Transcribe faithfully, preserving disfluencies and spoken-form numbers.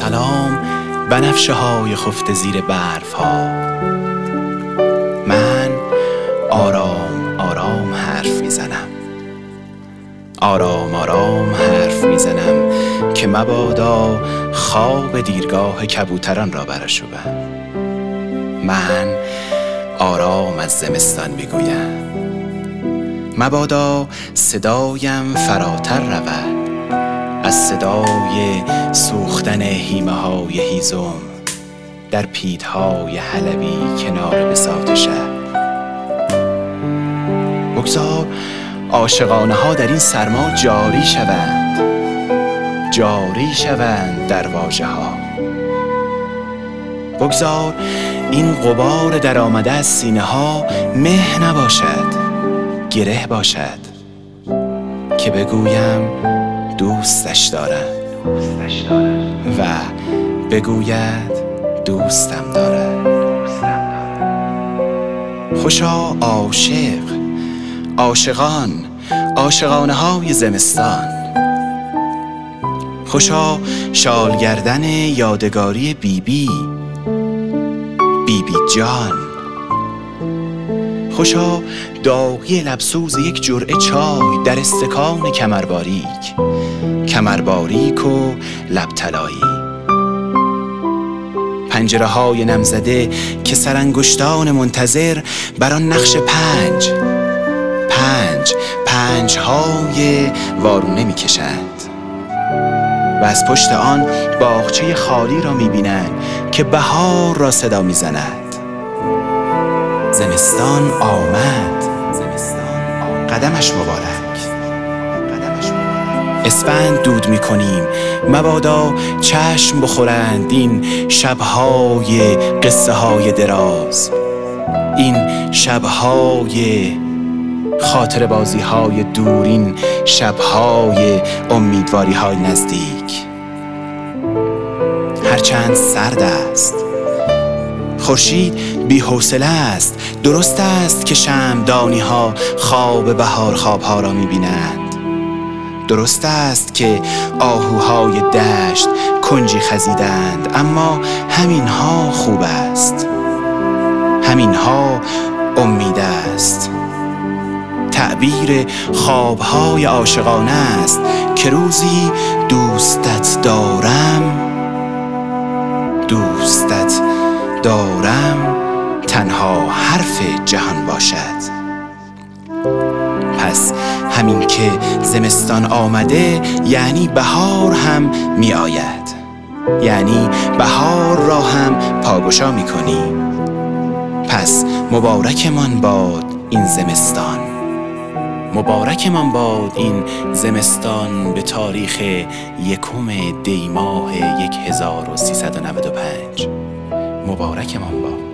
سلام بنفشه های خفته زیر برف ها. من آرام آرام حرف میزنم، آرام آرام حرف میزنم که مبادا خواب دیرگاه کبوتران را برآشوبم. من آرام از زمستان میگویم، مبادا صدایم فراتر رود از صدای سوختن هیمه های هیزم در پیدهای حلبی کنار بساط شهر. بگذار عاشقانه ها در این سرما جاری شوند، جاری شوند در واژه ها. بگذار این غبار در آمده از سینه ها مه نباشد، گره باشد که بگویم دوستش دارم و بگوید دوستم دارد. خوشا عاشق، عاشقان، عاشقانه های زمستان. خوشا شالگردن یادگاری بیبی، بیبی جان. خوشا داغی لبسوز یک جرعه چای در استکان کمرباریک، کمرباریک و لب طلایی. پنجره های نمزده که سرانگشتان منتظر بر آن نقش پنج پنج پنج های وارونه می کشند و از پشت آن باغچه خالی را می بینند که بهار را صدا می زند. زمستان آمد، قدمش مبارک، اسفند دود می کنیم، مبادا چشم بخورند این شبهای قصه های دراز، این شبهای خاطر بازی های دور، این شبهای امیدواری های نزدیک. هرچند سرد است، خورشید بی حوصله است، درست است که شمعدانی ها خواب بهار خواب ها را می بینند، درست است که آهوهای دشت کنجی خزیدند، اما همین ها خوب است، همین ها امید است. تعبیر خوابهای عاشقانه است که روزی دوستت دارم، دوستت دارم تنها حرف جهان باشد. پس همین که زمستان آمده یعنی بهار هم می آید، یعنی بهار را هم پاگشا می کنیم. پس مبارکمان باد این زمستان، مبارکمان باد این زمستان به تاریخ یکم دی ماه یک هزار و سیصد و نود و پنج. مبارکمان باد.